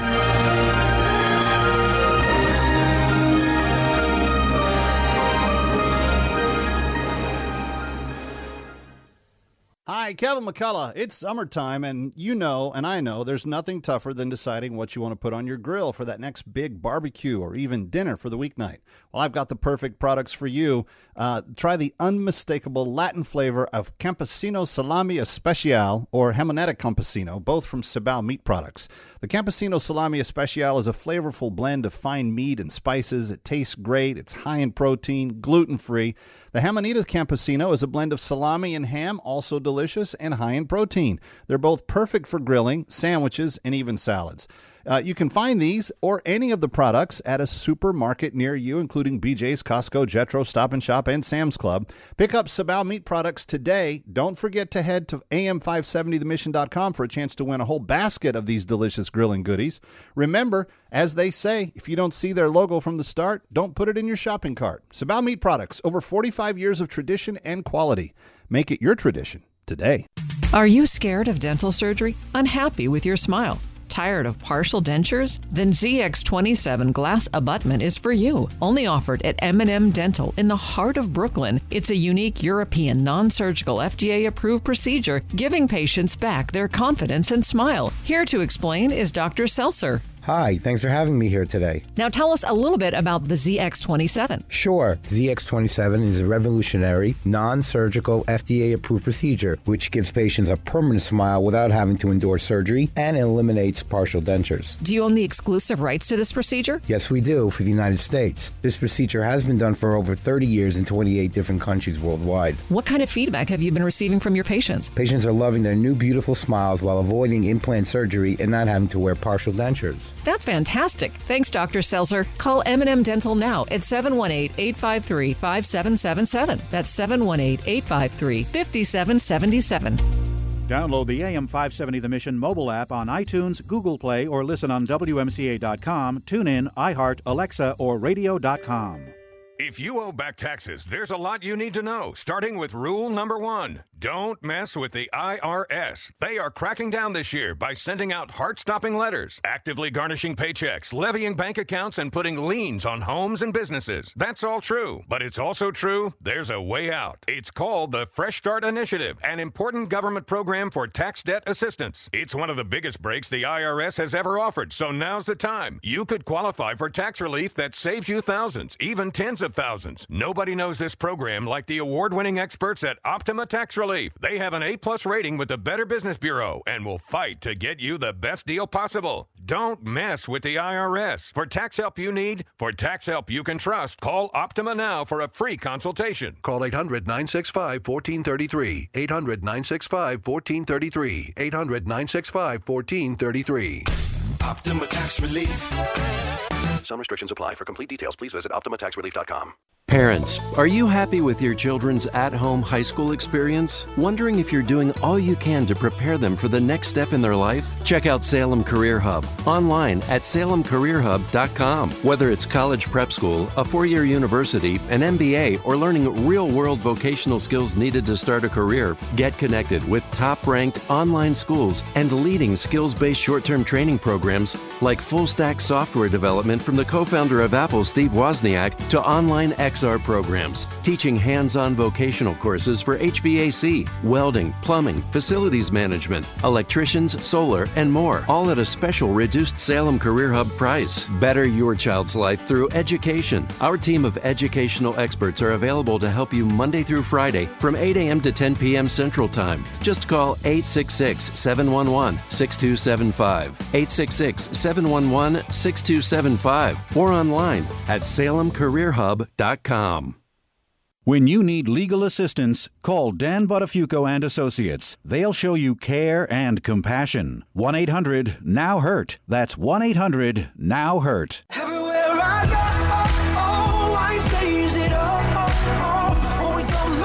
Hi, Kevin McCullough. It's summertime, and you know, and I know, there's nothing tougher than deciding what you want to put on your grill for that next big barbecue or even dinner for the weeknight. Well, I've got the perfect products for you. Uh, try the unmistakable Latin flavor of Campesino Salami Especial or Hamonetta Campesino, both from Cibao Meat Products. The Campesino Salami Especial is a flavorful blend of fine meat and spices. It tastes great. It's high in protein, gluten-free. The Hamonetta Campesino is a blend of salami and ham, also delicious and high in protein. They're both perfect for grilling, sandwiches, and even salads. Uh, you can find these or any of the products at a supermarket near you, including B J's, Costco, Jetro, Stop and Shop, and Sam's Club. Pick up Cibao Meat Products today. Don't forget to head to A M five seventy the mission dot com for a chance to win a whole basket of these delicious grilling goodies. Remember, as they say, if you don't see their logo from the start, don't put it in your shopping cart. Cibao Meat Products, over forty-five years of tradition and quality. Make it your tradition today. Are you scared of dental surgery? Unhappy with your smile? Tired of partial dentures? Then Z X twenty-seven Glass Abutment is for you. Only offered at M and M Dental in the heart of Brooklyn. It's a unique European non-surgical F D A-approved procedure, giving patients back their confidence and smile. Here to explain is Doctor Seltzer. Hi, thanks for having me here today. Now tell us a little bit about the Z X twenty-seven. Sure. Z X twenty-seven is a revolutionary, non-surgical, F D A-approved procedure which gives patients a permanent smile without having to endure surgery and eliminates partial dentures. Do you own the exclusive rights to this procedure? Yes, we do, for the United States. This procedure has been done for over thirty years in twenty-eight different countries worldwide. What kind of feedback have you been receiving from your patients? Patients are loving their new beautiful smiles while avoiding implant surgery and not having to wear partial dentures. That's fantastic. Thanks, Doctor Seltzer. Call M and M Dental now at seven one eight, eight five three, five seven seven seven. That's seven one eight, eight five three, five seven seven seven. Download the A M five seventy The Mission mobile app on iTunes, Google Play, or listen on W M C A dot com, TuneIn, iHeart, Alexa, or radio dot com. If you owe back taxes, there's a lot you need to know, starting with rule number one. Don't mess with the I R S. They are cracking down this year by sending out heart-stopping letters, actively garnishing paychecks, levying bank accounts, and putting liens on homes and businesses. That's all true, but it's also true there's a way out. It's called the Fresh Start Initiative, an important government program for tax debt assistance. It's one of the biggest breaks the I R S has ever offered, so now's the time. You could qualify for tax relief that saves you thousands, even tens of thousands. Nobody knows this program like the award-winning experts at Optima Tax Relief. They have an A-plus rating with the Better Business Bureau and will fight to get you the best deal possible. Don't mess with the I R S. For tax help you need, for tax help you can trust, call Optima now for a free consultation. Call eight hundred, nine six five, one four three three. eight hundred, nine six five, one four three three. eight hundred, nine six five, one four three three. Optima Tax Relief. Some restrictions apply. For complete details, please visit optima tax relief dot com. Parents, are you happy with your children's at-home high school experience? Wondering if you're doing all you can to prepare them for the next step in their life? Check out Salem Career Hub online at salem career hub dot com. Whether it's college prep school, a four-year university, an M B A, or learning real-world vocational skills needed to start a career, get connected with top-ranked online schools and leading skills-based short-term training programs like full-stack software development from the co-founder of Apple, Steve Wozniak, to online X X R programs, teaching hands-on vocational courses for H V A C, welding, plumbing, facilities management, electricians, solar, and more, all at a special reduced Salem Career Hub price. Better your child's life through education. Our team of educational experts are available to help you Monday through Friday from eight a.m. to ten p.m. Central Time. Just call eight six six, seven one one, six two seven five, eight six six, seven one one, six two seven five, or online at salem career hub dot com. When you need legal assistance, call Dan Buttafuoco and Associates. They'll show you care and compassion. one eight hundred now hurt. That's one eight hundred now hurt. Everywhere I go, oh, I stays it up, oh, oh, always on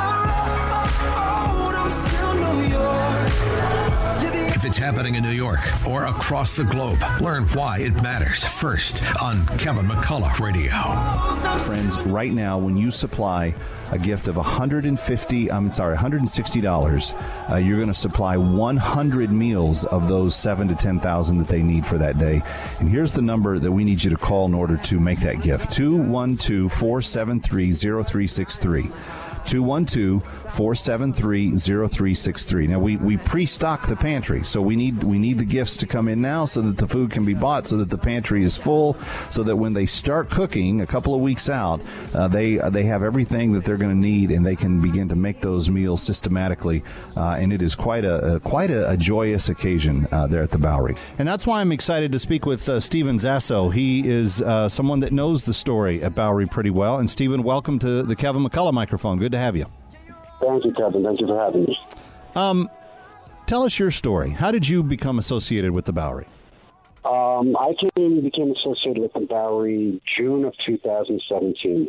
my road, I'm still New York. If it's happening in New York or across the globe, learn why it matters first on Kevin McCullough Radio. Friends, right now, when you supply a gift of one hundred fifty dollars, I'm sorry, one hundred sixty dollars, uh, you're going to supply one hundred meals of those seven to ten thousand that they need for that day. And here's the number that we need you to call in order to make that gift: two one two, four seven three, zero three six three. two one two, four seven three, zero three six three. Now, we, we pre-stock the pantry, so we need we need the gifts to come in now so that the food can be bought, so that the pantry is full, so that when they start cooking a couple of weeks out, uh, they uh, they have everything that they're going to need, and they can begin to make those meals systematically. Uh, and it is quite a, a quite a, a joyous occasion uh, there at the Bowery. And that's why I'm excited to speak with uh, Stephen Zasso. He is uh, someone that knows the story at Bowery pretty well. And Stephen, welcome to the Kevin McCullough microphone. Good to have you. Thank you, Kevin. Thank you for having me. Um, tell us your story. How did you become associated with the Bowery? Um, I came, became associated with the Bowery June of two thousand seventeen.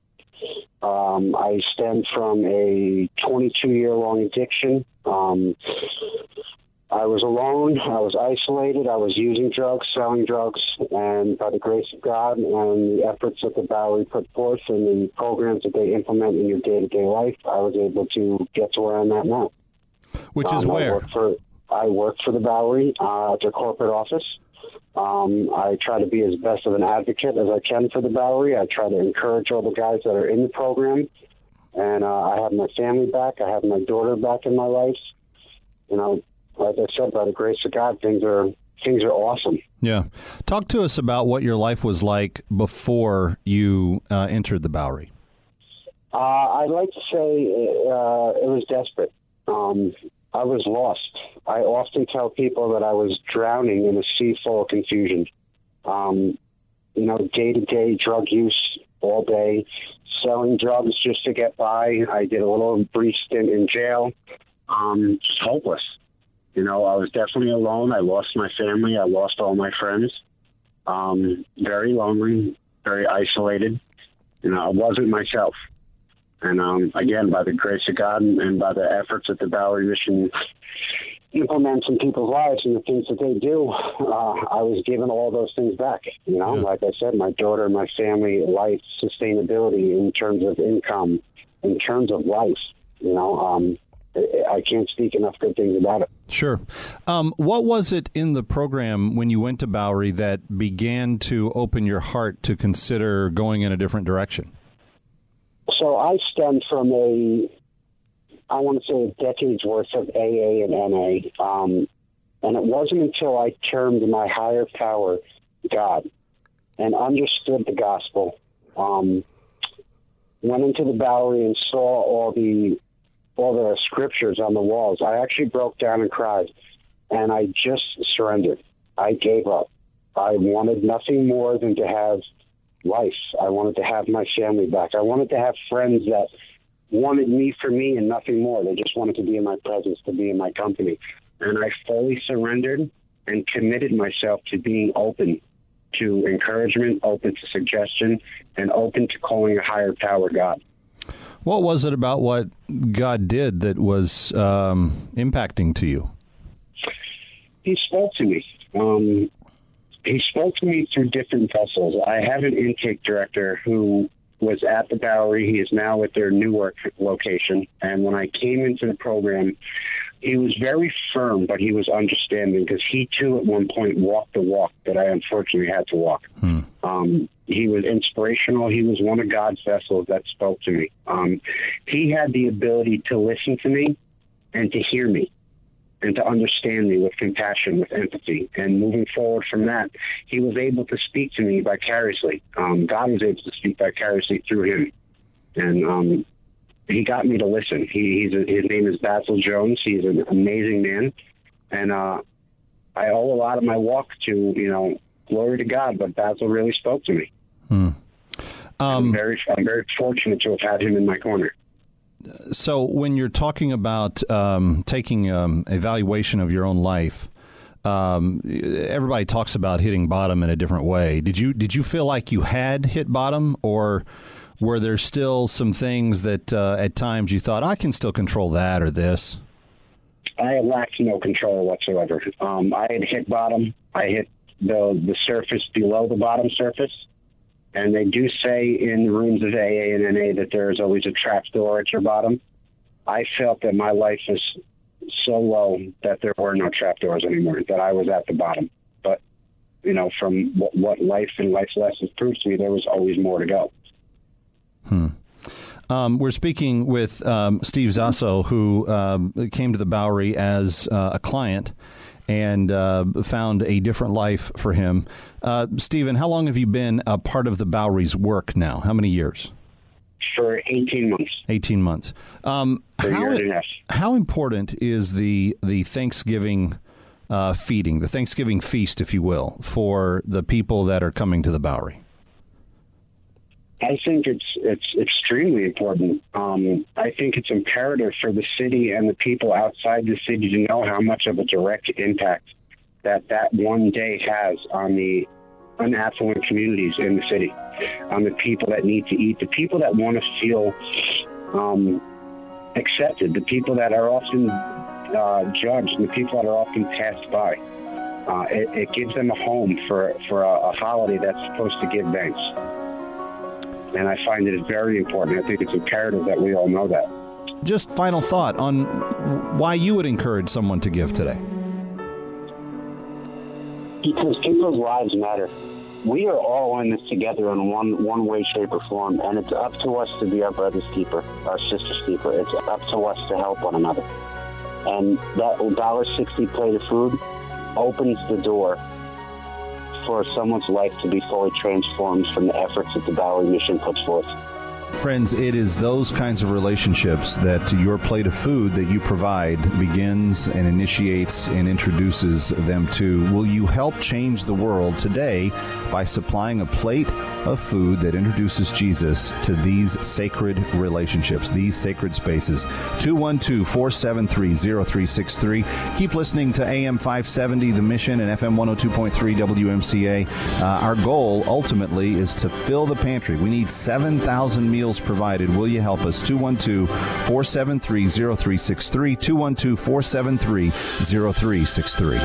Um, I stemmed from a twenty-two year long addiction. Um, I was alone. I was isolated. I was using drugs, selling drugs, and by the grace of God and the efforts that the Bowery put forth and the programs that they implement in your day-to-day life, I was able to get to where I'm at now. Which um, is where? I work for, I work for the Bowery uh, at their corporate office. Um, I try to be as best of an advocate as I can for the Bowery. I try to encourage all the guys that are in the program. And uh, I have my family back. I have my daughter back in my life. You know, like I said, by the grace of God, things are things are awesome. Yeah. Talk to us about what your life was like before you uh, entered the Bowery. Uh, I'd like to say uh, it was desperate. Um, I was lost. I often tell people that I was drowning in a sea full of confusion. Um, you know, day-to-day drug use all day, selling drugs just to get by. I did a little brief stint in jail. Um, just hopeless. You know, I was definitely alone. I lost my family. I lost all my friends. Um, very lonely, very isolated. You know, I wasn't myself. And um, again, by the grace of God and, and by the efforts that the Bowery Mission implements in people's lives and the things that they do, uh, I was given all those things back. You know, yeah. Like I said, my daughter, my family, life, sustainability in terms of income, in terms of life. You know, um, I can't speak enough good things about it. Sure. Um, what was it in the program when you went to Bowery that began to open your heart to consider going in a different direction? So I stemmed from a, I want to say a decade's worth of A A and N A. Um, and it wasn't until I turned to my higher power, God, and understood the gospel, um, went into the Bowery and saw all the all the scriptures on the walls, I actually broke down and cried, and I just surrendered. I gave up. I wanted nothing more than to have life. I wanted to have my family back. I wanted to have friends that wanted me for me and nothing more. They just wanted to be in my presence, to be in my company. And I fully surrendered and committed myself to being open to encouragement, open to suggestion, and open to calling a higher power God. What was it about what God did that was um, impacting to you? He spoke to me. Um, he spoke to me through different vessels. I have an intake director who was at the Bowery. He is now at their Newark location. And when I came into the program, he was very firm, but he was understanding because he too at one point walked the walk that I unfortunately had to walk. Hmm. Um, he was inspirational. He was one of God's vessels that spoke to me. Um, he had the ability to listen to me and to hear me and to understand me with compassion, with empathy. And moving forward from that, he was able to speak to me vicariously. Um, God was able to speak vicariously through him. And um, he got me to listen. He, he's a, his name is Basil Jones. He's an amazing man. And uh, I owe a lot of my walk to, you know, glory to God, but Basil really spoke to me. Hmm. Um, I'm very, I'm very fortunate to have had him in my corner. So when you're talking about um, taking um, evaluation of your own life, um, everybody talks about hitting bottom in a different way. Did you did you feel like you had hit bottom, or were there still some things that uh, at times you thought, I can still control that or this? I lacked no control whatsoever. Um, I had hit bottom. I hit the the surface below the bottom surface. And they do say in the rooms of A A and N A that there is always a trap door at your bottom. I felt that my life was so low that there were no trap doors anymore, that I was at the bottom. But, you know, from what, what life and life's lessons proved to me, there was always more to go. Hmm. Um, we're speaking with um, Steve Zaso, who um, came to the Bowery as uh, a client and uh, found a different life for him. Uh, Stephen, how long have you been a part of the Bowery's work now? How many years? For eighteen months. eighteen months. Um, For a how, year and a half. how important is the the Thanksgiving uh, feeding, the Thanksgiving feast, if you will, for the people that are coming to the Bowery? I think it's it's extremely important. Um, I think it's imperative for the city and the people outside the city to know how much of a direct impact that that one day has on the unaffluent communities in the city, on the people that need to eat, the people that want to feel um, accepted, the people that are often uh, judged, and the people that are often passed by. Uh, it, it gives them a home for, for a, a holiday that's supposed to give thanks. And I find it very important. I think it's imperative that we all know that. Just final thought on why you would encourage someone to give today. Because people's lives matter. We are all in this together in one one way, shape, or form, and it's up to us to be our brother's keeper, our sister's keeper. It's up to us to help one another. And that one dollar sixty plate of food opens the door for someone's life to be fully transformed from the efforts that the Bowery Mission puts forth. Friends, it is those kinds of relationships that your plate of food that you provide begins and initiates and introduces them to. Will you help change the world today by supplying a plate of food that introduces Jesus to these sacred relationships, these sacred spaces? two one two, four seven three, zero three six three. Keep listening to A M five seventy, The Mission, and F M one oh two point three W M C A. Uh, our goal, ultimately, is to fill the pantry. We need seven thousand meals provided. Will you help us? two one two, four seven three, zero three six three, two one two, four seven three, zero three six three.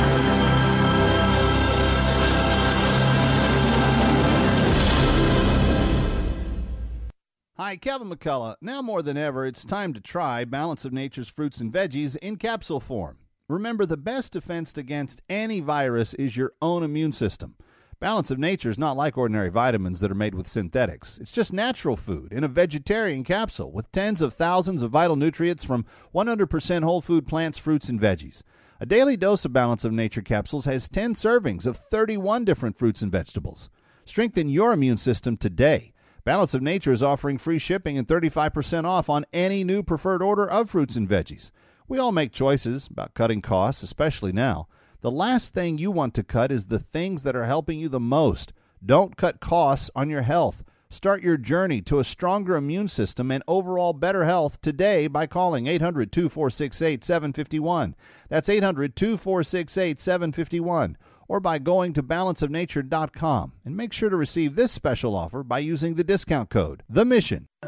Hi, Kevin McCullough. Now more than ever, it's time to try Balance of Nature's fruits and veggies in capsule form. Remember, the best defense against any virus is your own immune system. Balance of Nature is not like ordinary vitamins that are made with synthetics. It's just natural food in a vegetarian capsule with tens of thousands of vital nutrients from one hundred percent whole food plants, fruits, and veggies. A daily dose of Balance of Nature capsules has ten servings of thirty-one different fruits and vegetables. Strengthen your immune system today. Balance of Nature is offering free shipping and thirty-five percent off on any new preferred order of fruits and veggies. We all make choices about cutting costs, especially now. The last thing you want to cut is the things that are helping you the most. Don't cut costs on your health. Start your journey to a stronger immune system and overall better health today by calling eight hundred, two four six, eight, seven five one. That's eight hundred, two four six, eight, seven five one. Or by going to balance of nature dot com. And make sure to receive this special offer by using the discount code, The Mission.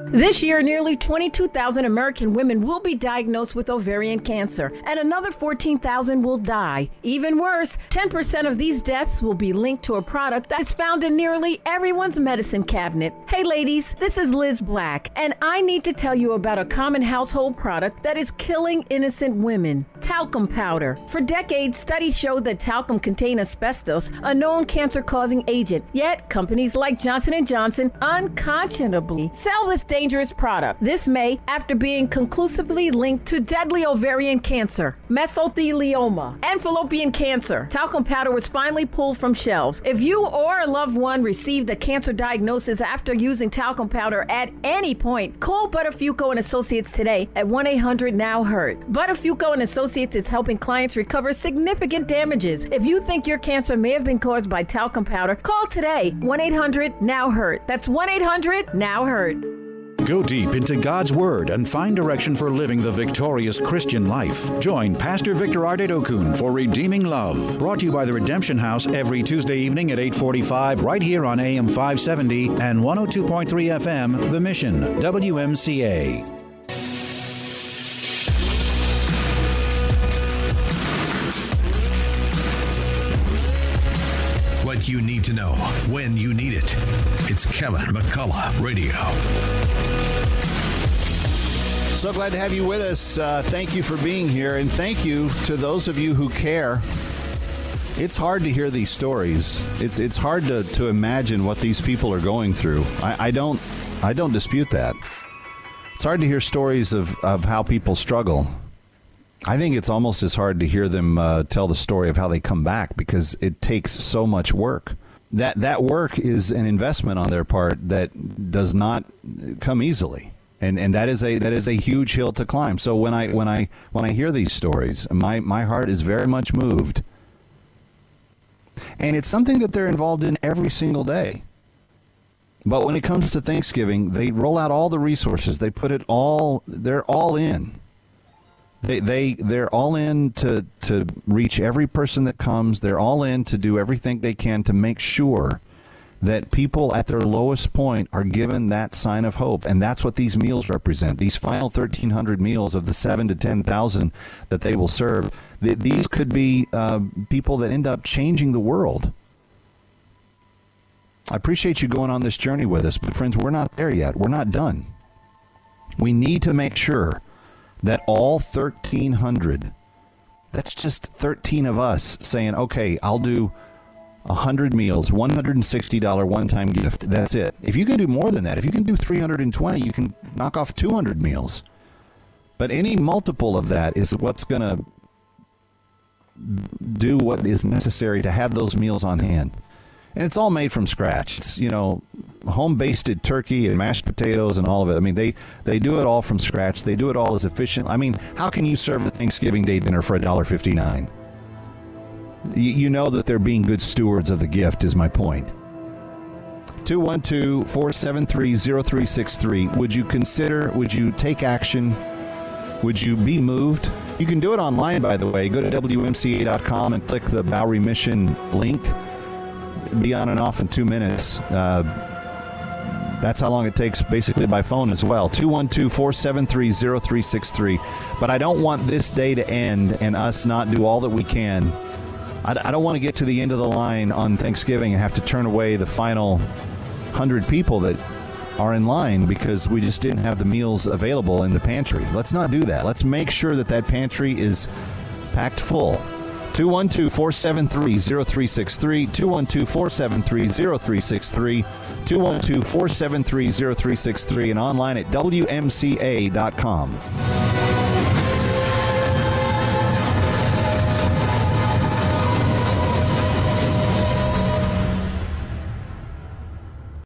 This year, nearly twenty-two thousand American women will be diagnosed with ovarian cancer, and another fourteen thousand will die. Even worse, ten percent of these deaths will be linked to a product that is found in nearly everyone's medicine cabinet. Hey ladies, this is Liz Black, and I need to tell you about a common household product that is killing innocent women: talcum powder. For decades, studies showed that talcum contained asbestos, a known cancer-causing agent. Yet, companies like Johnson and Johnson unconscionably sell this dangerous dangerous product this May after being conclusively linked to deadly ovarian cancer, mesothelioma, and fallopian cancer. Talcum powder was finally pulled from shelves. If you or a loved one received a cancer diagnosis after using talcum powder at any point, call Buttafuoco and Associates today at one eight hundred now hurt. Buttafuoco and Associates is helping clients recover significant damages. If you think your cancer may have been caused by talcum powder, call today, one eight hundred now hurt. That's one eight hundred now hurt. Go deep into God's Word and find direction for living the victorious Christian life. Join Pastor Victor Ardedokun for Redeeming Love, brought to you by the Redemption House every Tuesday evening at eight forty-five right here on A M five seventy and one oh two point three F M, The Mission, W M C A. What you need to know when you need it. It's Kevin McCullough Radio. So glad to have you with us. Uh, thank you for being here, and thank you to those of you who care. It's hard to hear these stories. It's it's hard to, to imagine what these people are going through. I, I don't I don't dispute that. It's hard to hear stories of, of how people struggle. I think it's almost as hard to hear them uh, tell the story of how they come back, because it takes so much work. That that work is an investment on their part that does not come easily. And and that is a that is a huge hill to climb. So when I when I when I hear these stories, my, my heart is very much moved. And it's something that they're involved in every single day. But when it comes to Thanksgiving, they roll out all the resources. They put it all, they're all in. They they they're all in to to reach every person that comes. They're all in to do everything they can to make sure that people at their lowest point are given that sign of hope. And that's what these meals represent. These final thirteen hundred meals of the seven to ten thousand that they will serve. Th- these could be uh, people that end up changing the world. I appreciate you going on this journey with us, but friends, we're not there yet. We're not done. We need to make sure that all thirteen hundred, that's just thirteen of us saying, okay, I'll do one hundred meals, one hundred sixty dollars one-time gift. That's it. If you can do more than that, if you can do three hundred twenty, you can knock off two hundred meals. But any multiple of that is what's going to do what is necessary to have those meals on hand. And it's all made from scratch. It's, you know, home-basted turkey and mashed potatoes and all of it. I mean, they, they do it all from scratch. They do it all as efficient. I mean, how can you serve a Thanksgiving Day dinner for one dollar fifty-nine? You, you know that they're being good stewards of the gift, is my point. two one two, four seven three, zero three six three. Would you consider, would you take action? Would you be moved? You can do it online, by the way. Go to W M C A dot com and click the Bowery Mission link. Be on and off in two minutes. Uh, that's how long it takes, basically, by phone as well. two one two, four seven three, zero three six three. But I don't want this day to end and us not do all that we can. I, I don't want to get to the end of the line on Thanksgiving and have to turn away the final one hundred people that are in line because we just didn't have the meals available in the pantry. Let's not do that. Let's make sure that that pantry is packed full. two one two, four seven three, zero three six three, two one two, four seven three, zero three six three, two one two, four seven three, zero three six three, and online at W M C A dot com.